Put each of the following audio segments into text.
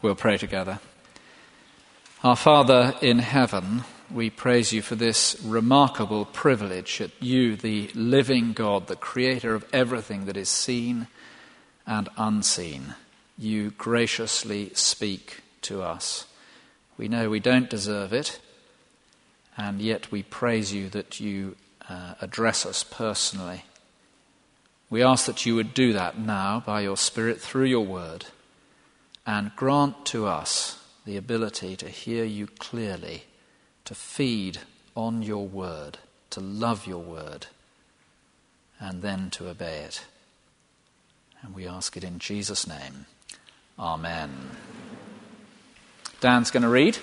We'll pray together. Our Father in heaven, we praise you for this remarkable privilege that you, the living God, the creator of everything that is seen and unseen, you graciously speak to us. We know we don't deserve it, and yet we praise you that you address us personally. We ask that you would do that now by your Spirit through your word, and grant to us the ability to hear you clearly, to feed on your word, to love your word, and then to obey it. And we ask it in Jesus' name. Amen. Dan's going to read.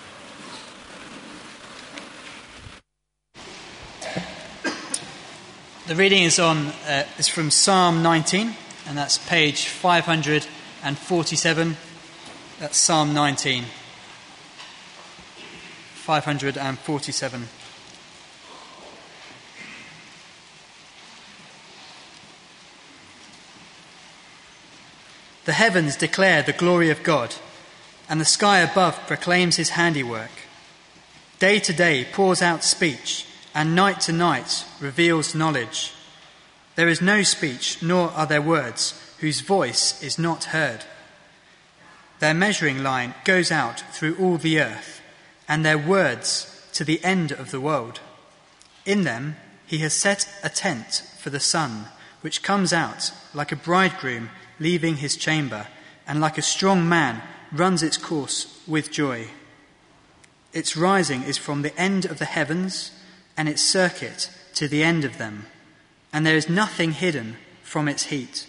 The reading is from Psalm 19, and that's page 547. That's Psalm 19. 547. The heavens declare the glory of God, and the sky above proclaims his handiwork. Day to day pours out speech, and night to night reveals knowledge. There is no speech, nor are there words, whose voice is not heard. Their measuring line goes out through all the earth, and their words to the end of the world. In them he has set a tent for the sun, which comes out like a bridegroom leaving his chamber, and like a strong man runs its course with joy. Its rising is from the end of the heavens, and its circuit to the end of them, and there is nothing hidden from its heat.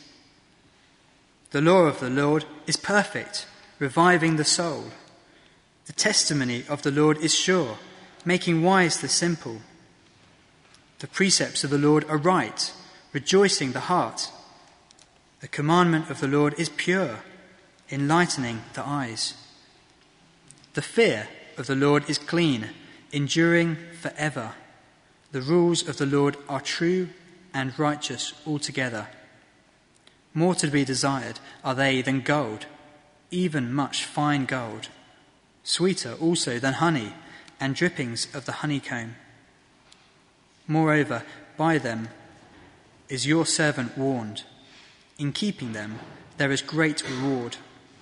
The law of the Lord is perfect, reviving the soul. The testimony of the Lord is sure, making wise the simple. The precepts of the Lord are right, rejoicing the heart. The commandment of the Lord is pure, enlightening the eyes. The fear of the Lord is clean, enduring forever. The rules of the Lord are true and righteous altogether. More to be desired are they than gold, even much fine gold. Sweeter also than honey and drippings of the honeycomb. Moreover, by them is your servant warned. In keeping them there is great reward.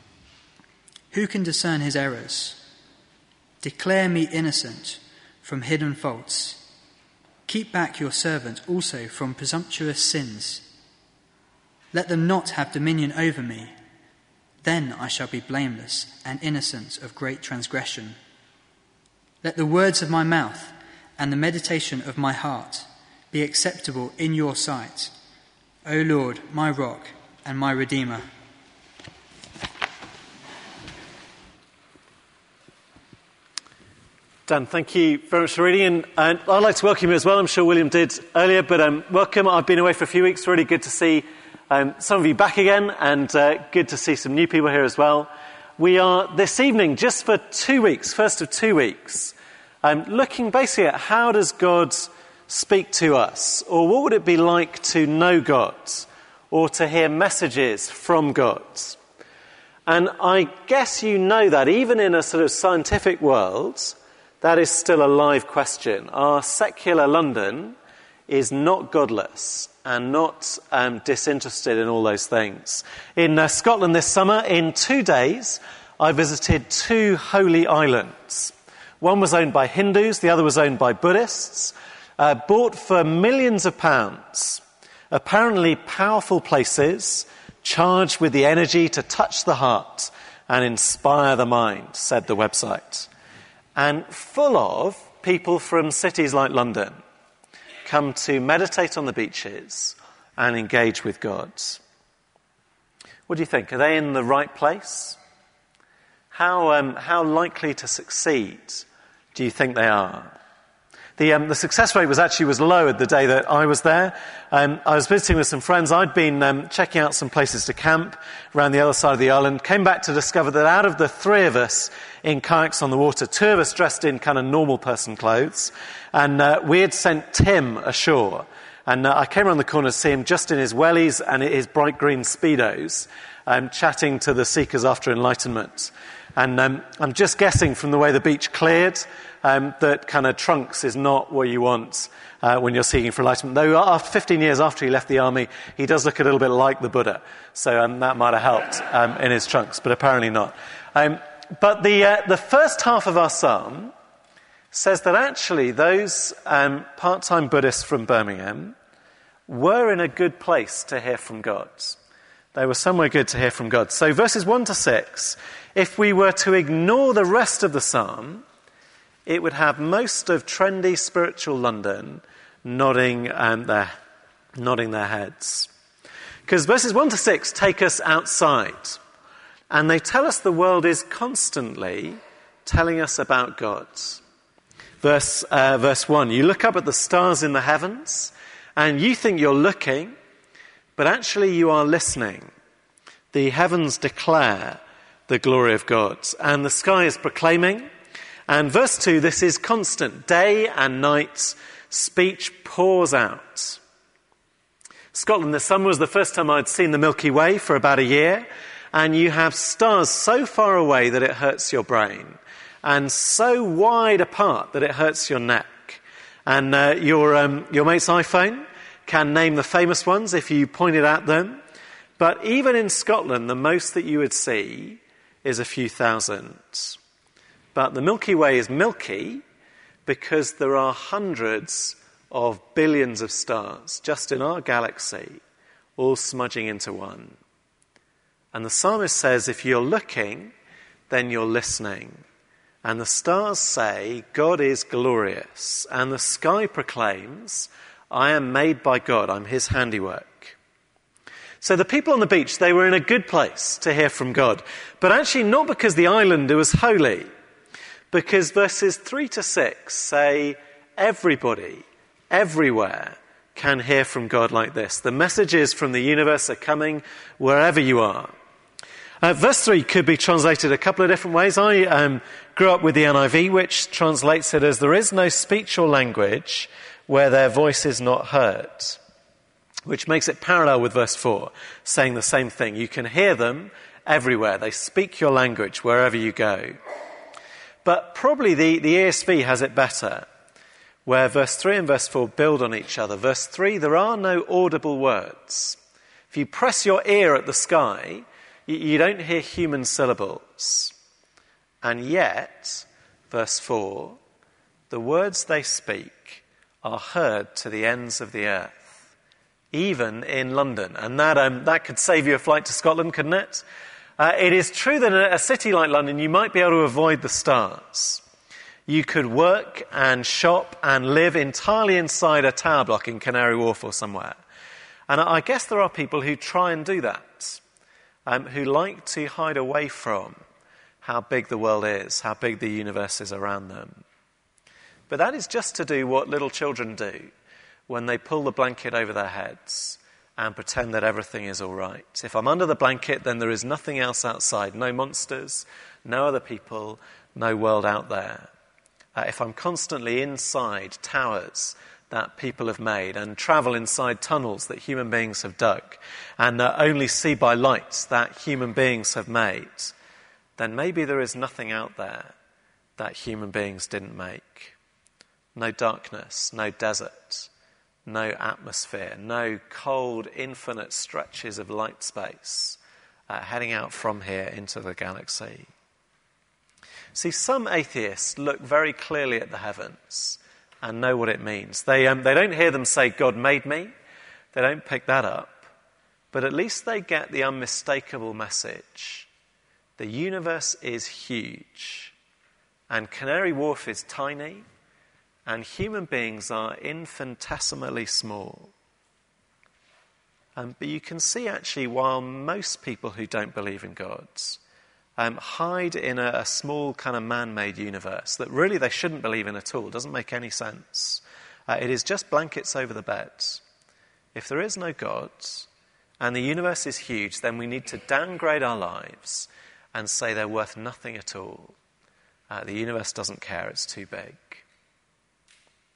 Who can discern his errors? Declare me innocent from hidden faults. Keep back your servant also from presumptuous sins. Let them not have dominion over me. Then I shall be blameless and innocent of great transgression. Let the words of my mouth and the meditation of my heart be acceptable in your sight, O Lord, my rock and my redeemer. Dan, thank you very much for reading. And I'd like to welcome you as well. I'm sure William did earlier, but welcome. I've been away for a few weeks. Really good to see some of you back again, and good to see some new people here as well. We are, this evening, just for 2 weeks, first of 2 weeks, looking basically at how does God speak to us, or what would it be like to know God, or to hear messages from God. And I guess you know that even in a sort of scientific world, that is still a live question. Our secular London is not godless and not disinterested in all those things. In Scotland this summer, in 2 days, I visited 2 holy islands. One was owned by Hindus, the other was owned by Buddhists, bought for millions of pounds. Apparently powerful places, charged with the energy to touch the heart and inspire the mind, said the website. And full of people from cities like London come to meditate on the beaches and engage with God. What do you think? Are they in the right place? How likely to succeed do you think they are? The success rate was low the day that I was there. I was visiting with some friends. I'd been checking out some places to camp around the other side of the island. Came back to discover that out of the 3 of us in kayaks on the water, 2 of us dressed in kind of normal person clothes, and we had sent Tim ashore And I came around the corner to see him just in his wellies and his bright green Speedos, chatting to the seekers after enlightenment. And I'm just guessing from the way the beach cleared that kind of trunks is not what you want when you're seeking for enlightenment. Though 15 years after he left the army, he does look a little bit like the Buddha. So that might have helped in his trunks, but apparently not. But the first half of our psalm says that actually those part-time Buddhists from Birmingham were in a good place to hear from God. They were somewhere good to hear from God. So verses 1 to 6, if we were to ignore the rest of the psalm, it would have most of trendy spiritual London nodding their heads. Because verses 1 to 6 take us outside, and they tell us the world is constantly telling us about God. Verse 1, you look up at the stars in the heavens, and you think you're looking, but actually you are listening. The heavens declare the glory of God, and the sky is proclaiming. And verse 2, this is constant. Day and night, speech pours out. Scotland this summer was the first time I'd seen the Milky Way for about a year, and you have stars so far away that it hurts your brain, and so wide apart that it hurts your neck. And your mate's iPhone can name the famous ones if you pointed at them. But even in Scotland, the most that you would see is a few thousand. But the Milky Way is milky because there are hundreds of billions of stars just in our galaxy, all smudging into one. And the psalmist says, if you're looking, then you're listening. And the stars say, God is glorious. And the sky proclaims, I am made by God, I'm his handiwork. So the people on the beach, they were in a good place to hear from God. But actually not because the islander was holy. Because verses 3 to 6 say, everybody, everywhere can hear from God like this. The messages from the universe are coming wherever you are. Verse 3 could be translated a couple of different ways. I grew up with the NIV, which translates it as, there is no speech or language where their voice is not heard, which makes it parallel with verse 4, saying the same thing. You can hear them everywhere. They speak your language wherever you go. But probably the ESV has it better, where verse 3 and verse 4 build on each other. Verse 3, there are no audible words. If you press your ear at the sky, you don't hear human syllables. And yet, verse 4, the words they speak are heard to the ends of the earth, even in London. And that could save you a flight to Scotland, couldn't it? It is true that in a city like London, you might be able to avoid the stars. You could work and shop and live entirely inside a tower block in Canary Wharf or somewhere. And I guess there are people who try and do that, who like to hide away from how big the world is, how big the universe is around them. But that is just to do what little children do when they pull the blanket over their heads and pretend that everything is all right. If I'm under the blanket, then there is nothing else outside. No monsters, no other people, no world out there. If I'm constantly inside towers that people have made and travel inside tunnels that human beings have dug and only see by lights that human beings have made, then maybe there is nothing out there that human beings didn't make. No darkness, no desert, no atmosphere, no cold, infinite stretches of light space heading out from here into the galaxy. See, some atheists look very clearly at the heavens and know what it means. They don't hear them say, God made me. They don't pick that up. But at least they get the unmistakable message. The universe is huge, and Canary Wharf is tiny, and human beings are infinitesimally small. But you can see actually, while most people who don't believe in God hide in a small kind of man-made universe that really they shouldn't believe in at all, doesn't make any sense. It is just blankets over the bed. If there is no God and the universe is huge, then we need to downgrade our lives and say they're worth nothing at all. The universe doesn't care, it's too big.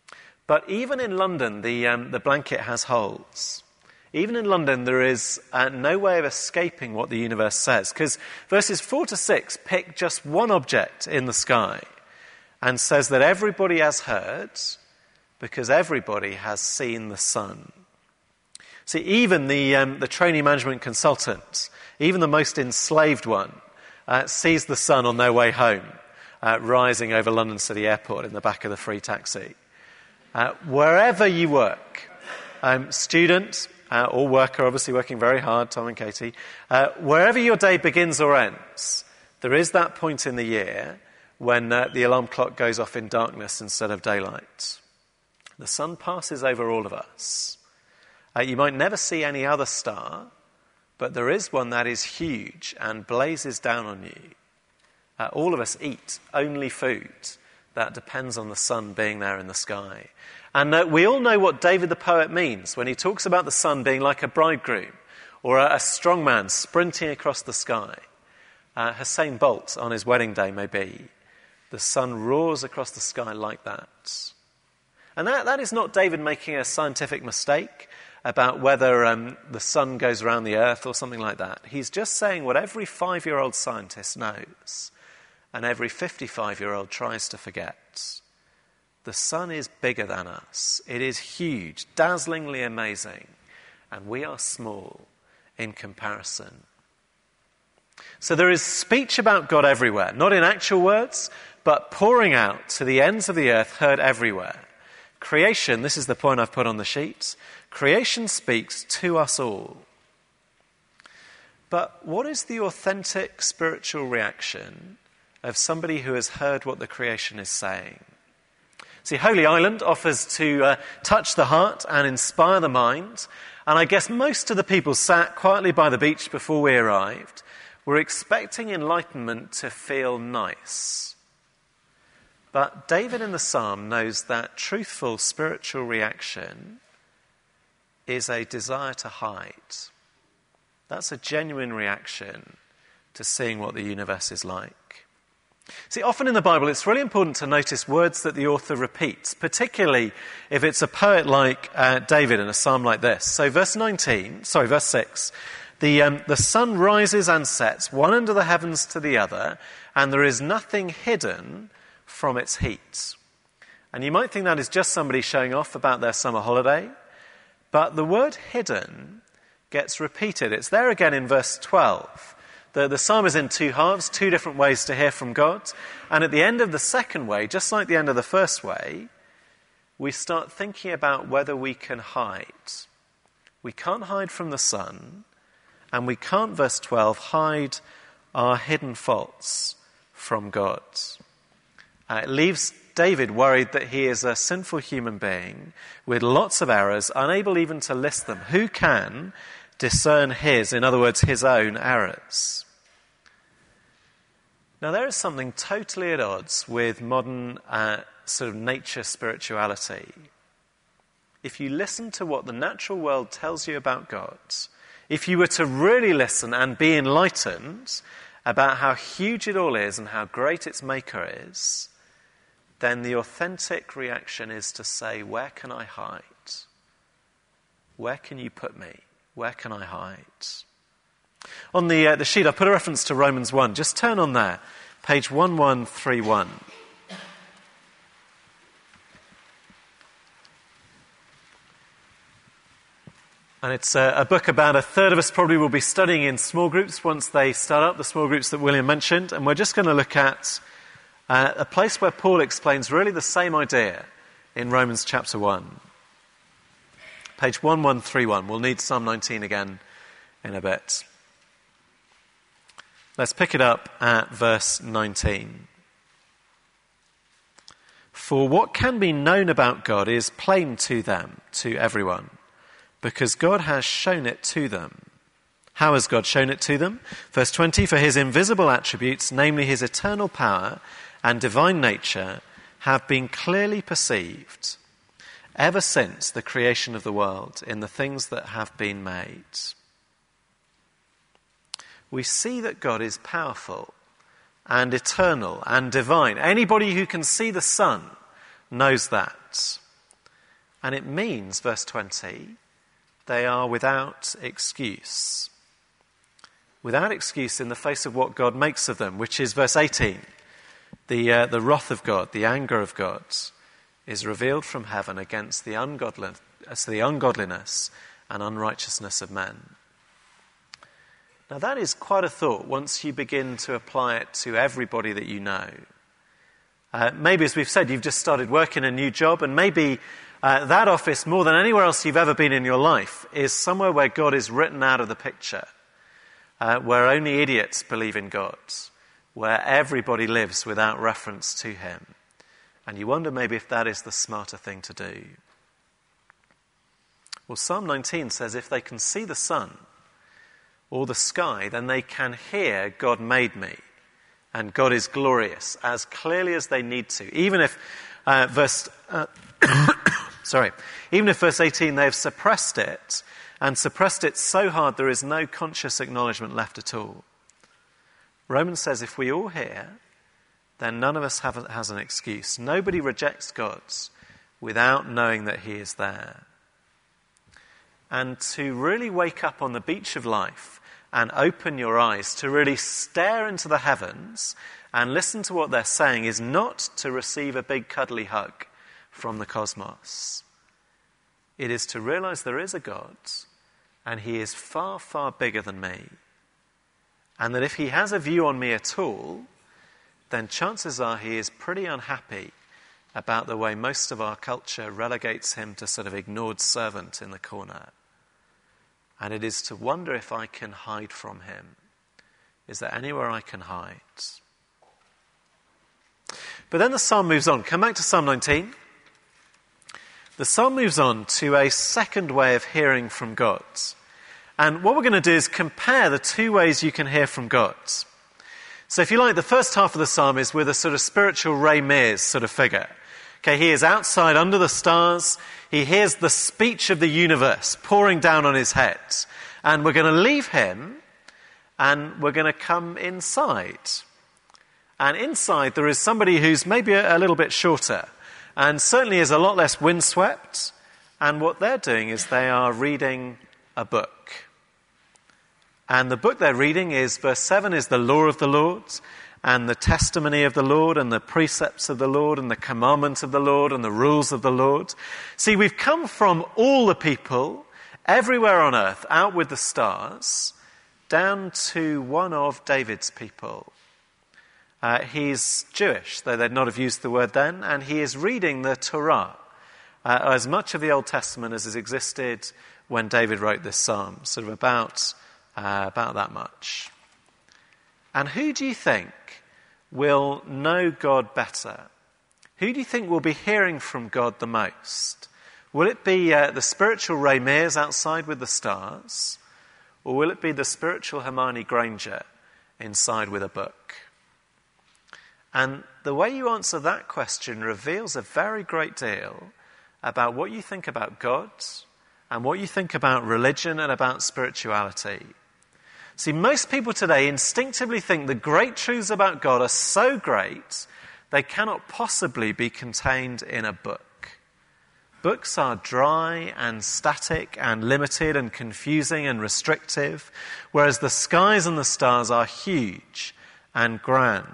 But even in London, the blanket has holes. Even in London, there is no way of escaping what the universe says, because verses 4 to 6 pick just one object in the sky and says that everybody has heard because everybody has seen the sun. See, even the trainee management consultant, even the most enslaved one, sees the sun on their way home, rising over London City Airport in the back of the free taxi. Wherever you work, student or worker, obviously working very hard, Tom and Katie, wherever your day begins or ends, there is that point in the year when the alarm clock goes off in darkness instead of daylight. The sun passes over all of us. You might never see any other star, but there is one that is huge and blazes down on you. All of us eat only food that depends on the sun being there in the sky. And we all know what David the poet means when he talks about the sun being like a bridegroom or a strong man sprinting across the sky. Usain Bolt on his wedding day, maybe. The sun roars across the sky like that. And that is not David making a scientific mistake about whether the sun goes around the earth or something like that. He's just saying what every 5-year-old scientist knows and every 55-year-old tries to forget. The sun is bigger than us. It is huge, dazzlingly amazing, and we are small in comparison. So there is speech about God everywhere, not in actual words, but pouring out to the ends of the earth, heard everywhere. Creation, this is the point I've put on the sheet, creation speaks to us all. But what is the authentic spiritual reaction of somebody who has heard what the creation is saying? See, Holy Island offers to touch the heart and inspire the mind. And I guess most of the people sat quietly by the beach before we arrived were expecting enlightenment to feel nice. But David in the psalm knows that truthful spiritual reaction is a desire to hide. That's a genuine reaction to seeing what the universe is like. See, often in the Bible, it's really important to notice words that the author repeats, particularly if it's a poet like David in a psalm like this. So verse 6, the sun rises and sets, one under the heavens to the other, and there is nothing hidden from its heat. And you might think that is just somebody showing off about their summer holiday, but the word hidden gets repeated. It's there again in verse 12. The psalm is in two halves, two different ways to hear from God. And at the end of the second way, just like the end of the first way, we start thinking about whether we can hide. We can't hide from the sun, and we can't, verse 12, hide our hidden faults from God. It leaves David worried that he is a sinful human being with lots of errors, unable even to list them. Who can discern his, in other words, his own errors? Now, there is something totally at odds with modern sort of nature spirituality. If you listen to what the natural world tells you about God, if you were to really listen and be enlightened about how huge it all is and how great its maker is, then the authentic reaction is to say, where can I hide? Where can you put me? Where can I hide? On the sheet, I put a reference to Romans 1. Just turn on there, page 1131. And it's a book about a third of us probably will be studying in small groups once they start up, the small groups that William mentioned. And we're just going to look at a place where Paul explains really the same idea in Romans chapter 1. Page 1131. We'll need Psalm 19 again in a bit. Let's pick it up at verse 19. For what can be known about God is plain to them, to everyone, because God has shown it to them. How has God shown it to them? Verse 20, for his invisible attributes, namely his eternal power and divine nature, have been clearly perceived ever since the creation of the world in the things that have been made. We see that God is powerful and eternal and divine. Anybody who can see the sun knows that. And it means, verse 20, they are without excuse. Without excuse in the face of what God makes of them, which is verse 18. The wrath of God, the anger of God, is revealed from heaven against the ungodliness and unrighteousness of men. Now that is quite a thought once you begin to apply it to everybody that you know. Maybe, as we've said, you've just started working a new job, and maybe that office, more than anywhere else you've ever been in your life, is somewhere where God is written out of the picture, where only idiots believe in God, where everybody lives without reference to him. And you wonder maybe if that is the smarter thing to do. Well, Psalm 19 says if they can see the sun or the sky, then they can hear God made me and God is glorious as clearly as they need to. Even if verse 18 they've suppressed it, and suppressed it so hard there is no conscious acknowledgement left at all. Romans says if we all hear, then none of us has an excuse. Nobody rejects God without knowing that he is there. And to really wake up on the beach of life and open your eyes, to really stare into the heavens and listen to what they're saying, is not to receive a big cuddly hug from the cosmos. It is to realize there is a God, and he is far, far bigger than me. And that if he has a view on me at all, then chances are he is pretty unhappy about the way most of our culture relegates him to sort of ignored servant in the corner. And it is to wonder if I can hide from him. Is there anywhere I can hide? But then the psalm moves on. Come back to Psalm 19. The psalm moves on to a second way of hearing from God. And what we're going to do is compare the two ways you can hear from God. So if you like, the first half of the psalm is with a sort of spiritual Ray Mears sort of figure. Okay, he is outside under the stars. He hears the speech of the universe pouring down on his head. And we're going to leave him and we're going to come inside. And inside there is somebody who's maybe a little bit shorter and certainly is a lot less windswept. And what they're doing is they are reading a book. And the book they're reading is, verse 7, is the law of the Lord, and the testimony of the Lord, and the precepts of the Lord, and the commandments of the Lord, and the rules of the Lord. See, we've come from all the people, everywhere on earth, out with the stars, down to one of David's people. He's Jewish, though they'd not have used the word then, and he is reading the Torah, as much of the Old Testament as has existed when David wrote this psalm, sort of about that much. And who do you think will know God better? Who do you think will be hearing from God the most? Will it be the spiritual Ray Mears outside with the stars? Or will it be the spiritual Hermione Granger inside with a book? And the way you answer that question reveals a very great deal about what you think about God and what you think about religion and about spirituality. See, most people today instinctively think the great truths about God are so great they cannot possibly be contained in a book. Books are dry and static and limited and confusing and restrictive, whereas the skies and the stars are huge and grand.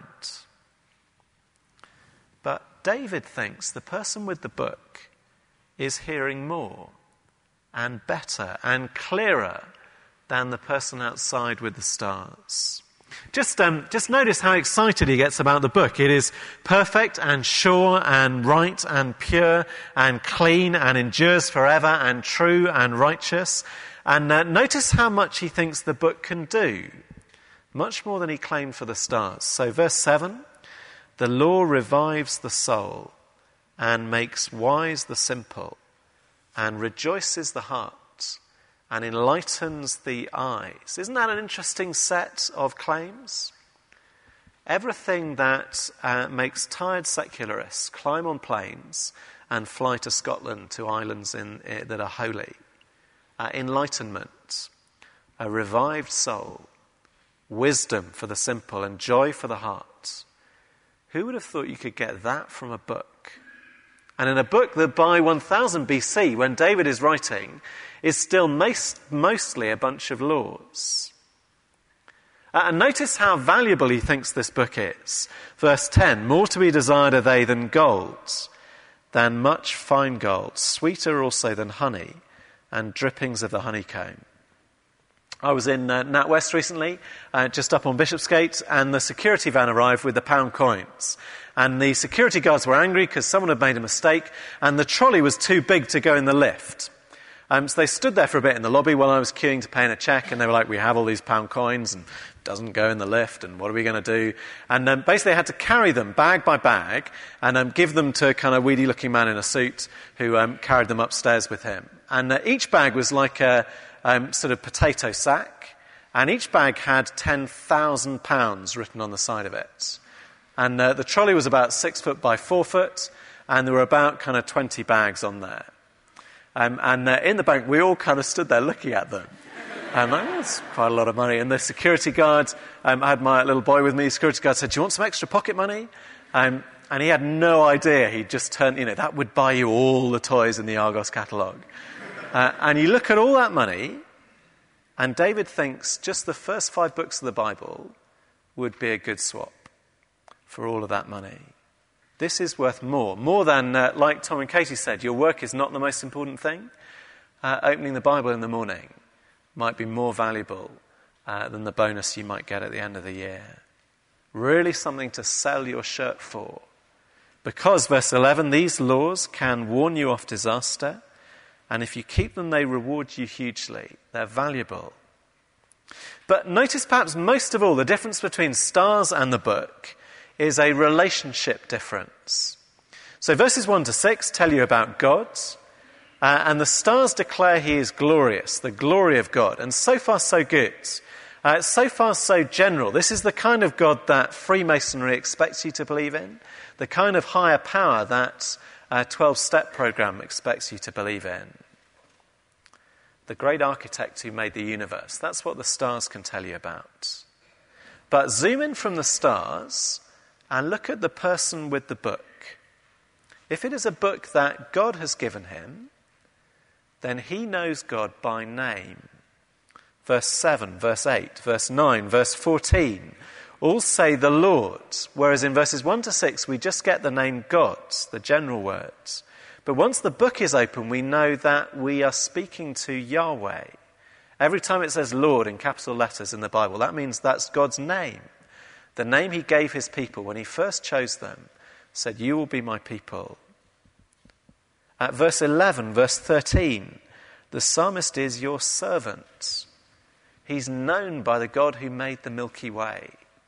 But David thinks the person with the book is hearing more and better and clearer than the person outside with the stars. Just notice how excited he gets about the book. It is perfect and sure and right and pure and clean and endures forever and true and righteous. And notice how much he thinks the book can do. Much more than he claimed for the stars. So verse 7, the law revives the soul and makes wise the simple and rejoices the heart and enlightens the eyes. Isn't that an interesting set of claims? Everything that makes tired secularists climb on planes and fly to Scotland to islands that are holy. Enlightenment, a revived soul, wisdom for the simple and joy for the heart. Who would have thought you could get that from a book? And in a book that by 1000 BC, when David is writing, is still mostly a bunch of laws. And notice how valuable he thinks this book is. Verse 10, more to be desired are they than gold, than much fine gold, sweeter also than honey, and drippings of the honeycomb. I was in NatWest recently, just up on Bishopsgate, and the security van arrived with the pound coins. And the security guards were angry because someone had made a mistake, and the trolley was too big to go in the lift. So they stood there for a bit in the lobby while I was queuing to pay in a cheque, and they were like, we have all these pound coins, and it doesn't go in the lift, and what are we going to do? And basically I had to carry them bag by bag, and give them to a kind of weedy-looking man in a suit who carried them upstairs with him. And each bag was like a sort of potato sack, and each bag had £10,000 written on the side of it. And the trolley was about 6 foot by 4 foot, and there were about kind of 20 bags on there. And in the bank, we all kind of stood there looking at them. And that's quite a lot of money. And the security guard, I had my little boy with me, the security guard said, do you want some extra pocket money? And he had no idea. He just turned, that would buy you all the toys in the Argos catalogue. And you look at all that money, and David thinks just the first 5 books of the Bible would be a good swap for all of that money. This is worth more than, like Tom and Katie said, your work is not the most important thing. Opening the Bible in the morning might be more valuable than the bonus you might get at the end of the year. Really something to sell your shirt for. Because, verse 11, these laws can warn you off disaster, and if you keep them, they reward you hugely. They're valuable. But notice perhaps most of all, the difference between stars and the book is a relationship difference. So verses 1 to 6 tell you about God, and the stars declare he is glorious, the glory of God. And so far so good. So far so general. This is the kind of God that Freemasonry expects you to believe in, the kind of higher power that 12-step program expects you to believe in. The great architect who made the universe. That's what the stars can tell you about. But zoom in from the stars and look at the person with the book. If it is a book that God has given him, then he knows God by name. Verse 7, verse 8, verse 9, verse 14 all say the Lord, whereas in verses 1 to 6 we just get the name God, the general words. But once the book is open, we know that we are speaking to Yahweh. Every time it says Lord in capital letters in the Bible, that means that's God's name. The name he gave his people when he first chose them, said, you will be my people. At verse 11, verse 13, the psalmist is your servant. He's known by the God who made the Milky Way.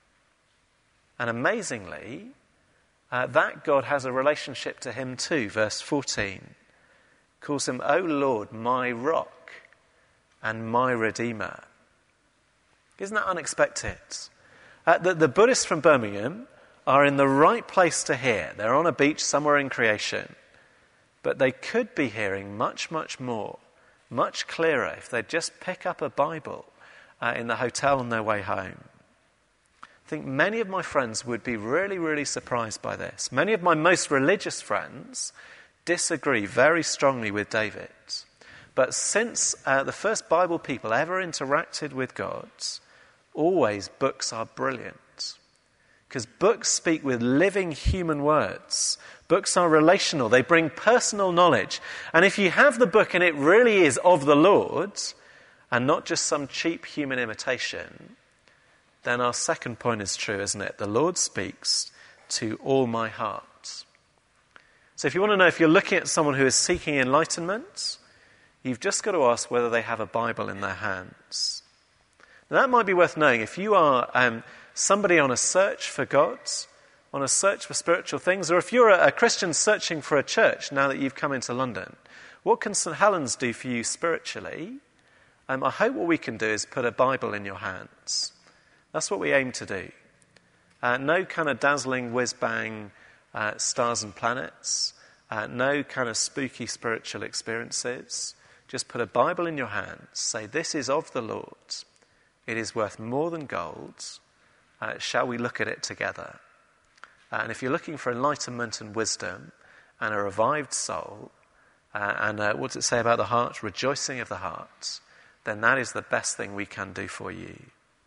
And amazingly, that God has a relationship to him too. Verse 14 calls him, O Lord, my rock and my redeemer. Isn't that unexpected? The Buddhists from Birmingham are in the right place to hear. They're on a beach somewhere in creation. But they could be hearing much, much more, much clearer if they'd just pick up a Bible in the hotel on their way home. I think many of my friends would be really, really surprised by this. Many of my most religious friends disagree very strongly with David. But since the first Bible people ever interacted with God, always books are brilliant. Because books speak with living human words. Books are relational. They bring personal knowledge. And if you have the book and it really is of the Lord, and not just some cheap human imitation, then our second point is true, isn't it? The Lord speaks to all my heart. So if you want to know if you're looking at someone who is seeking enlightenment, you've just got to ask whether they have a Bible in their hands. Now, that might be worth knowing. If you are somebody on a search for God, on a search for spiritual things, or if you're a Christian searching for a church now that you've come into London, what can St. Helens do for you spiritually? I hope what we can do is put a Bible in your hands. That's what we aim to do. No kind of dazzling whiz-bang stars and planets. No kind of spooky spiritual experiences. Just put a Bible in your hands. Say, this is of the Lord. It is worth more than gold. Shall we look at it together? And if you're looking for enlightenment and wisdom, and a revived soul, and what does it say about the heart? Rejoicing of the heart, then that is the best thing we can do for you.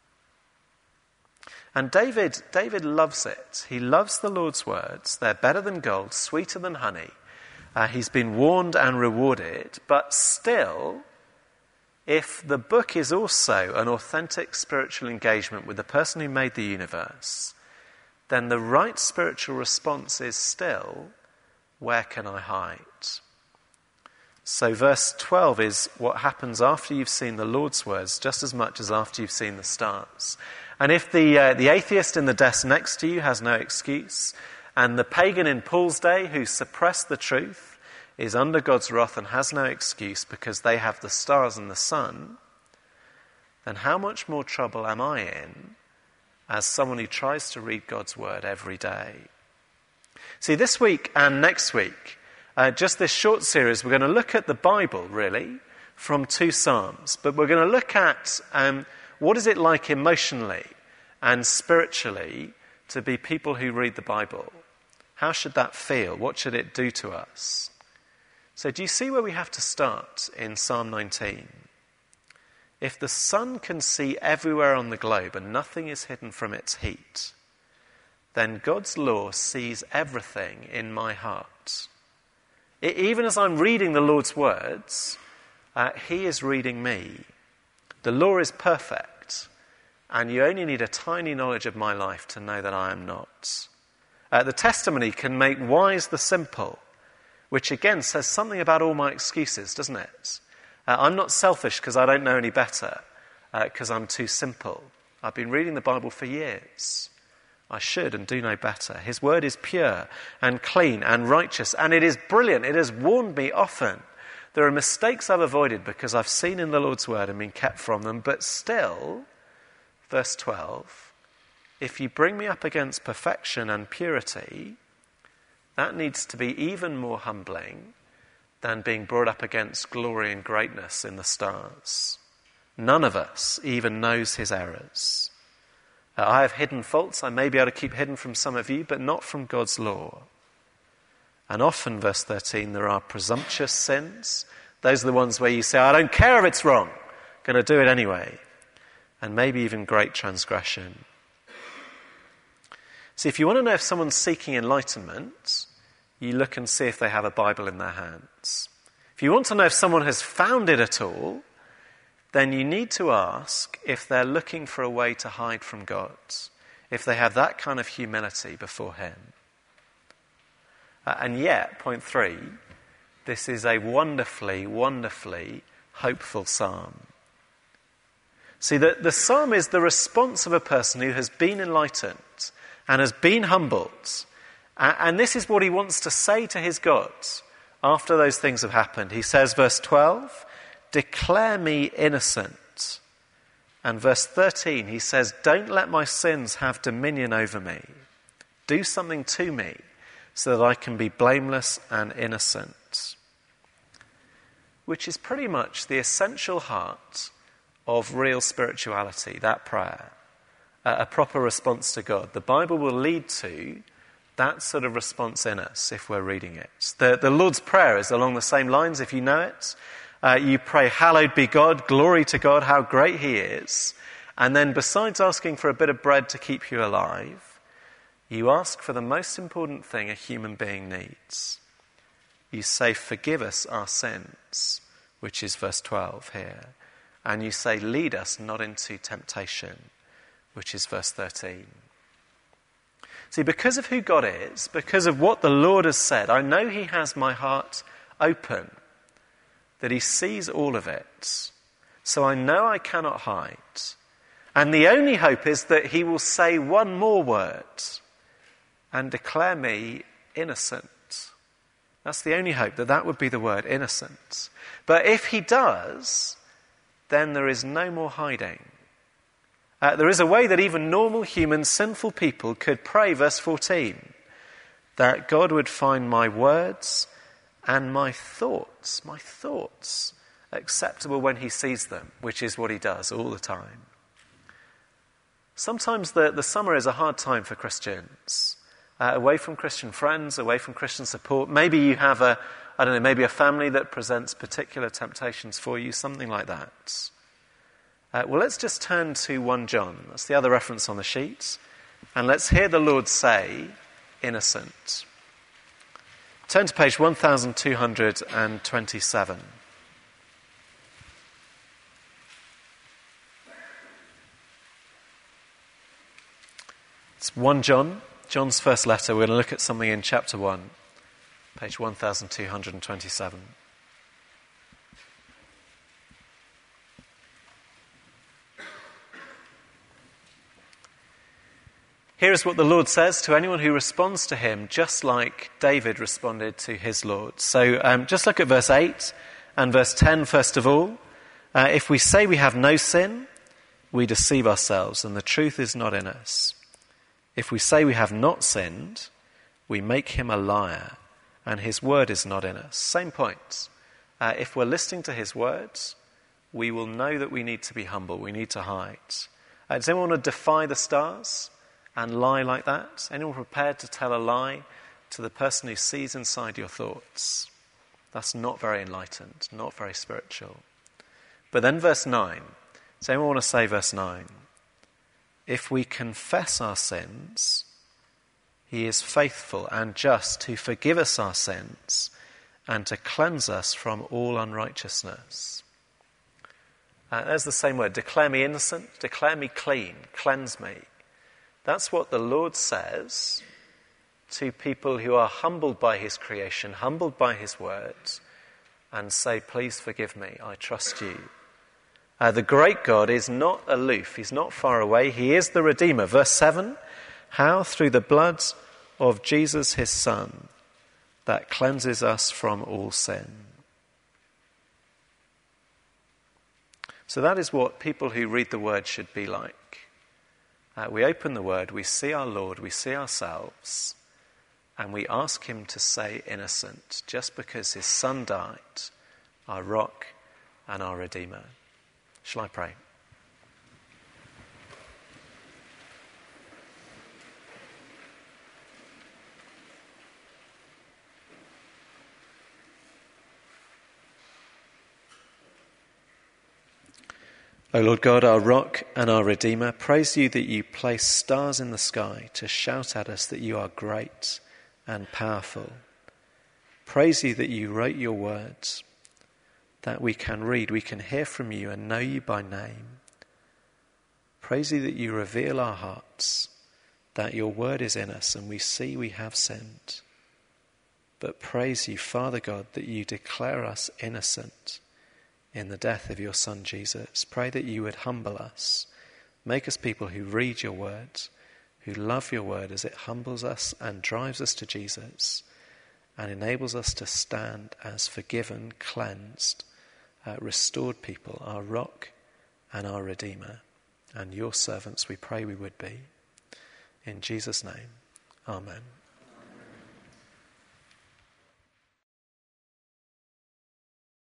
And David loves it. He loves the Lord's words. They're better than gold, sweeter than honey. He's been warned and rewarded, but still, if the book is also an authentic spiritual engagement with the person who made the universe, then the right spiritual response is still, where can I hide? So verse 12 is what happens after you've seen the Lord's words, just as much as after you've seen the stars. And if the atheist in the desk next to you has no excuse, and the pagan in Paul's day who suppressed the truth is under God's wrath and has no excuse because they have the stars and the sun, then how much more trouble am I in as someone who tries to read God's word every day? See, this week and next week, just this short series, we're going to look at the Bible, really, from 2 Psalms. But we're going to look at what is it like emotionally and spiritually to be people who read the Bible. How should that feel? What should it do to us? So do you see where we have to start in Psalm 19? If the sun can see everywhere on the globe and nothing is hidden from its heat, then God's law sees everything in my heart. Even as I'm reading the Lord's words, he is reading me. The law is perfect, and you only need a tiny knowledge of my life to know that I am not. The testimony can make wise the simple, which again says something about all my excuses, doesn't it? I'm not selfish because I don't know any better, because I'm too simple. I've been reading the Bible for years. I should and do know better. His word is pure and clean and righteous, and it is brilliant. It has warned me often. There are mistakes I've avoided because I've seen in the Lord's word and been kept from them, but still, verse 12, if you bring me up against perfection and purity, that needs to be even more humbling than being brought up against glory and greatness in the stars. None of us even knows his errors. I have hidden faults I may be able to keep hidden from some of you, but not from God's law. And often, verse 13, there are presumptuous sins. Those are the ones where you say, I don't care if it's wrong, I'm going to do it anyway. And maybe even great transgression. See, if you want to know if someone's seeking enlightenment, you look and see if they have a Bible in their hands. If you want to know if someone has found it at all, then you need to ask if they're looking for a way to hide from God, if they have that kind of humility before him. And yet, point 3, this is a wonderfully, wonderfully hopeful psalm. See, the psalm is the response of a person who has been enlightened and has been humbled. And this is what he wants to say to his God after those things have happened. He says, verse 12, declare me innocent. And verse 13, he says, don't let my sins have dominion over me. Do something to me so that I can be blameless and innocent. Which is pretty much the essential heart of real spirituality, that prayer. A proper response to God. The Bible will lead to that sort of response in us if we're reading it. The Lord's Prayer is along the same lines, if you know it. You pray, hallowed be God, glory to God, how great he is. And then besides asking for a bit of bread to keep you alive, you ask for the most important thing a human being needs. You say, forgive us our sins, which is verse 12 here. And you say, lead us not into temptation, which is verse 13. See, because of who God is, because of what the Lord has said, I know he has my heart open, that he sees all of it. So I know I cannot hide. And the only hope is that he will say one more word and declare me innocent. That's the only hope, that would be the word, innocent. But if he does, then there is no more hiding. There is a way that even normal, human, sinful people could pray, verse 14, that God would find my words and my thoughts acceptable when he sees them, which is what he does all the time. Sometimes the summer is a hard time for Christians. away from Christian friends, away from Christian support. Maybe you have maybe a family that presents particular temptations for you, something like that. Well, let's just turn to 1 John. That's the other reference on the sheet. And let's hear the Lord say, innocent. Turn to page 1227. It's 1 John, John's first letter. We're going to look at something in chapter 1, page 1227. Here is what the Lord says to anyone who responds to him, just like David responded to his Lord. So just look at verse 8 and verse 10 first of all. If we say we have no sin, we deceive ourselves and the truth is not in us. If we say we have not sinned, we make him a liar and his word is not in us. Same point. If we're listening to his words, we will know that we need to be humble, we need to hide. Does anyone want to defy the stars and lie like that? Anyone prepared to tell a lie to the person who sees inside your thoughts? That's not very enlightened, not very spiritual. But then verse 9. Does anyone want to say verse 9? If we confess our sins, he is faithful and just to forgive us our sins and to cleanse us from all unrighteousness. There's the same word. Declare me innocent, declare me clean, cleanse me. That's what the Lord says to people who are humbled by his creation, humbled by his words, and say, please forgive me, I trust you. The great God is not aloof, he's not far away, he is the Redeemer. Verse 7, how through the blood of Jesus his Son, that cleanses us from all sin. So that is what people who read the word should be like. We open the word, we see our Lord, we see ourselves, and we ask him to say innocent, just because his Son died, our rock and our Redeemer. Shall I pray? O Lord God, our rock and our Redeemer, praise you that you place stars in the sky to shout at us that you are great and powerful. Praise you that you wrote your words, that we can read, we can hear from you and know you by name. Praise you that you reveal our hearts, that your word is in us and we see we have sinned. But praise you, Father God, that you declare us innocent in the death of your Son Jesus. Pray that you would humble us, make us people who read your word, who love your word as it humbles us and drives us to Jesus and enables us to stand as forgiven, cleansed, restored people, our rock and our Redeemer. And your servants we pray we would be. In Jesus' name, amen.